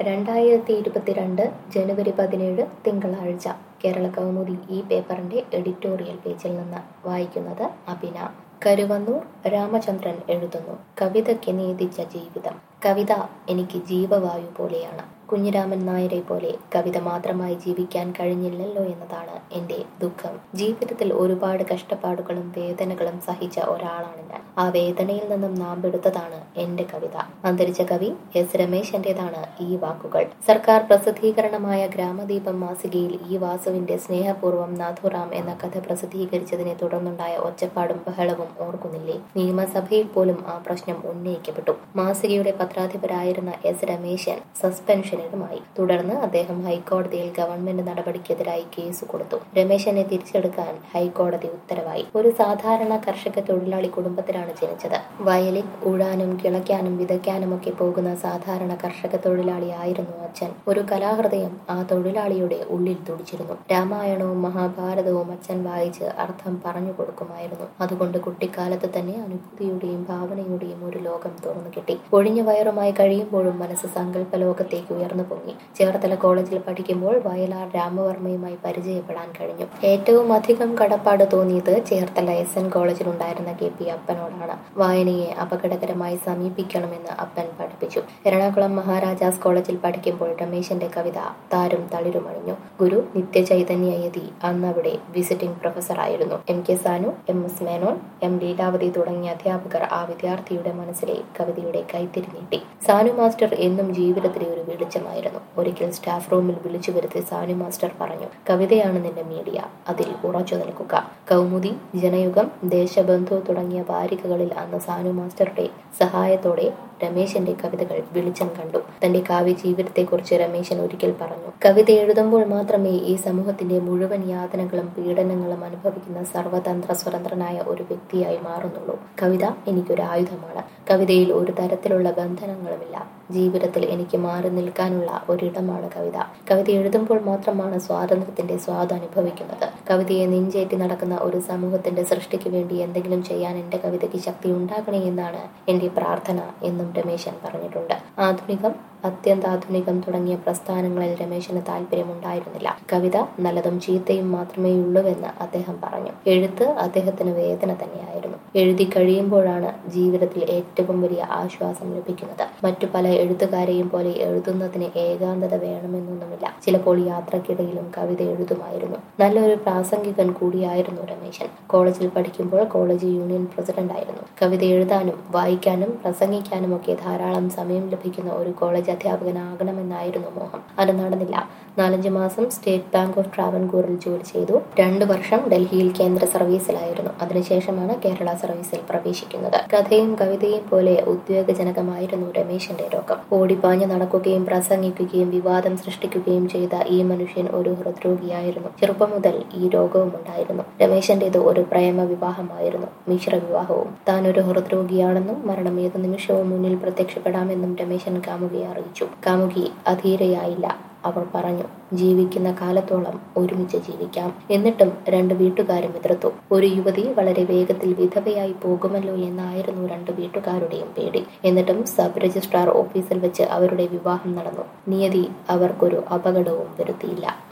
2022 ജനുവരി 17 തിങ്കളാഴ്ച കേരള കൗമുദി ഈ പേപ്പറിന്റെ എഡിറ്റോറിയൽ പേജിൽ നിന്ന് വായിക്കുന്നത് അഭിന. കരുവന്നൂർ രാമചന്ദ്രൻ എഴുതുന്നു. കവിതയ്ക്ക് നീതിച്ച ജീവിതം. കവിത എനിക്ക് ജീവവായു പോലെയാണ്. കുഞ്ഞിരാമൻ നായരെ പോലെ കവിത മാത്രമായി ജീവിക്കാൻ കഴിഞ്ഞില്ലല്ലോ എന്നതാണ് എൻ്റെ ദുഃഖം. ജീവിതത്തിൽ ഒരുപാട് കഷ്ടപ്പാടുകളും വേദനകളും സഹിച്ച ഒരാളാണ് ഞാൻ. ആ വേദനയിൽ നിന്നും നാമ്പെടുത്തതാണ് എൻ്റെ കവിത. അന്തരിച്ച കവി എസ് രമേശന്റേതാണ് ഈ വാക്കുകൾ. സർക്കാർ പ്രസിദ്ധീകരണമായ ഗ്രാമദീപം മാസികയിൽ ഈ വാസുവിന്റെ സ്നേഹപൂർവ്വം നാഥുറാം എന്ന കഥ പ്രസിദ്ധീകരിച്ചതിനെ തുടർന്നുണ്ടായ ഒച്ചപ്പാടും ബഹളവും ഓർക്കുന്നില്ലേ? നിയമസഭയിൽ പോലും ആ പ്രശ്നം ഉന്നയിക്കപ്പെട്ടു. മാസികയുടെ പത്രാധിപരായിരുന്ന എസ് രമേശൻ സസ്പെൻഷനിലുമായി. തുടർന്ന് അദ്ദേഹം ഹൈക്കോടതിയിൽ ഗവൺമെന്റ് നടപടിക്കെതിരായി കേസ് കൊടുത്തു. രമേശനെ തിരിച്ചെടുക്കാൻ ഹൈക്കോടതി ഉത്തരവായി. ഒരു സാധാരണ കർഷക തൊഴിലാളി കുടുംബത്തിലാണ് ജനിച്ചത്. വയലിൽ ഉഴാനും കിളയ്ക്കാനും വിതയ്ക്കാനും ഒക്കെ പോകുന്ന സാധാരണ കർഷക തൊഴിലാളിയായിരുന്നു അച്ഛൻ. ഒരു കലാഹൃദയം ആ തൊഴിലാളിയുടെ ഉള്ളിൽ തുടിച്ചിരുന്നു. രാമായണവും മഹാഭാരതവും അച്ഛൻ വായിച്ച് അർത്ഥം പറഞ്ഞു കൊടുക്കുമായിരുന്നു. അതുകൊണ്ട് കുട്ടിക്കാലത്ത് തന്നെ അനുഭൂതിയുടെയും ഭാവനയുടെയും ഒരു ലോകം തുറന്നു കിട്ടി. ഒഴിഞ്ഞ വയറുമായി കഴിയുമ്പോഴും മനസ്സ് സങ്കല്പ ലോകത്തേക്ക് ഉയർന്നു പൊങ്ങി. ചേർത്തല കോളേജിൽ പഠിക്കുമ്പോൾ വയലാർ രാമവർമ്മയുമായി പരിചയപ്പെടാൻ കഴിഞ്ഞു. ഏറ്റവും അധികം കടപ്പാട് തോന്നിയത് ചേർത്തല SN കോളേജിലുണ്ടായിരുന്ന KP അപ്പനോടാണ്. വായനയെ അപകടകരമായി സമീപിക്കണമെന്ന് അപ്പൻ പഠിപ്പിച്ചു. എറണാകുളം മഹാരാജാസ് കോളേജിൽ പഠിക്കുമ്പോൾ രമേശന്റെ കവിത താരും തളിരുമണിഞ്ഞു. ഗുരു നിത്യചൈതന്യയതി അന്നവിടെ വിസിറ്റിംഗ് പ്രൊഫസറായിരുന്നു. MK Sanu, MS Menon, M Leelavathi തുടങ്ങിയ അധ്യാപകർ ആ വിദ്യാർത്ഥിയുടെ മനസ്സിലെ കവിതയുടെ കൈത്തിരി നീട്ടി. സാനു മാസ്റ്റർ എന്നും ജീവിതത്തിലെ ഒരു വെളിച്ചമായിരുന്നു. ഒരിക്കൽ സ്റ്റാഫ് റൂമിൽ വിളിച്ചു വരുത്തി സാനു മാസ്റ്റർ പറഞ്ഞു, കവിതയാണ് നിന്റെ മീഡിയ, അതിൽ ഉറച്ചു നിൽക്കുക. കൗമുദി, ജനയുഗം, ദേശബന്ധു തുടങ്ങിയ വാരികകളിൽ അന്ന് സാനു മാസ്റ്ററുടെ സഹായത്തോടെ രമേശന്റെ കവിതകൾ വെളിച്ചം കണ്ടു. തന്റെ കാവ്യ ജീവിതത്തെക്കുറിച്ച് രമേശൻ ഒരിക്കൽ പറഞ്ഞു, കവിത എഴുതുമ്പോൾ മാത്രമേ ഈ സമൂഹത്തിന്റെ മുഴുവൻ യാതനകളും പീഡനങ്ങളും അനുഭവിക്കുന്ന സർവതന്ത്ര സ്വതന്ത്രനായ ഒരു വ്യക്തിയായി മാറുന്നുള്ളൂ. കവിത എനിക്കൊരു ആയുധമാണ്. കവിതയിൽ ഒരു തരത്തിലുള്ള ബന്ധനങ്ങളുമില്ല. ജീവിതത്തിൽ എനിക്ക് മാറി നിൽക്കാനുള്ള ഒരിടമാണ് കവിത. കവിത എഴുതുമ്പോൾ മാത്രമാണ് സ്വാതന്ത്ര്യത്തിന്റെ സ്വാദ് അനുഭവിക്കുന്നത്. കവിതയെ നെഞ്ചേറ്റി നടക്കുന്ന ഒരു സമൂഹത്തിന്റെ സൃഷ്ടിക്ക് വേണ്ടി എന്തെങ്കിലും ചെയ്യാൻ എന്റെ കവിതയ്ക്ക് ശക്തി ഉണ്ടാകണേ എന്നാണ് എന്റെ പ്രാർത്ഥന എന്നും രമേശൻ പറഞ്ഞിട്ടുണ്ട്. ആധുനികം, അത്യന്താധുനികം തുടങ്ങിയ പ്രസ്ഥാനങ്ങളിൽ രമേശന് താല്പര്യമുണ്ടായിരുന്നില്ല. കവിത നല്ലതും ചീത്തയും മാത്രമേ ഉള്ളൂവെന്ന് അദ്ദേഹം പറഞ്ഞു. എഴുത്ത് അദ്ദേഹത്തിന് വേദന തന്നെയായിരുന്നു. എഴുതി കഴിയുമ്പോഴാണ് ജീവിതത്തിൽ ഏറ്റവും വലിയ ആശ്വാസം ലഭിക്കുന്നത്. മറ്റു പല എഴുത്തുകാരെയും പോലെ എഴുതുന്നതിന് ഏകാന്തത വേണമെന്നൊന്നുമില്ല. ചിലപ്പോൾ യാത്രക്കിടയിലും കവിത എഴുതുമായിരുന്നു. നല്ലൊരു പ്രാസംഗികൻ കൂടിയായിരുന്നു രമേശൻ. കോളേജിൽ പഠിക്കുമ്പോൾ കോളേജ് യൂണിയൻ പ്രസിഡന്റ് ആയിരുന്നു. കവിത എഴുതാനും വായിക്കാനും പ്രസംഗിക്കാനും ഒക്കെ ധാരാളം സമയം ലഭിക്കുന്ന ഒരു കോളേജ് അധ്യാപകനാകണമെന്നായിരുന്നു മോഹം. അത് നടന്നില്ല. 4-5 മാസം സ്റ്റേറ്റ് ബാങ്ക് ഓഫ് ട്രാവൻകൂറിൽ ജോലി ചെയ്തു. 2 വർഷം ഡൽഹിയിൽ കേന്ദ്ര സർവീസിലായിരുന്നു. അതിനുശേഷമാണ് കേരള സർവീസിൽ പ്രവേശിക്കുന്നത്. കഥയും കവിതയും പോലെ ഉദ്വേഗജനകമായിരുന്നു രമേശന്റെ ലോകം. ഓടിപ്പാഞ്ഞു നടക്കുകയും പ്രസംഗിക്കുകയും വിവാദം സൃഷ്ടിക്കുകയും ചെയ്ത ഈ മനുഷ്യൻ ഒരു ഹൃദ്രോഗിയായിരുന്നു. ചെറുപ്പം മുതൽ ഈ രോഗവും ഉണ്ടായിരുന്നു. രമേശന്റേത് ഒരു പ്രേമ വിവാഹമായിരുന്നു, മിശ്ര വിവാഹവും. താൻ ഒരു ഹൃദ്രോഗിയാണെന്നും മരണം ഏത് നിമിഷവും മുന്നിൽ പ്രത്യക്ഷപ്പെടാമെന്നും രമേശൻ കാമുകിയെ അറിയിച്ചു. കാമുകി അധീരയായില്ല. അവർ പറഞ്ഞു, ജീവിക്കുന്ന കാലത്തോളം ഒരുമിച്ച് ജീവിക്കാം. എന്നിട്ടും 2 വീട്ടുകാരും എതിർത്തു. ഒരു യുവതി വളരെ വേഗത്തിൽ വിധവയായി പോകുമല്ലോ എന്നായിരുന്നു 2 വീട്ടുകാരുടെയും പേടി. എന്നിട്ടും സബ് രജിസ്ട്രാർ ഓഫീസിൽ വെച്ച് അവരുടെ വിവാഹം നടന്നു. നിയതി അവർക്കൊരു അപകടവും വരുത്തിയില്ല.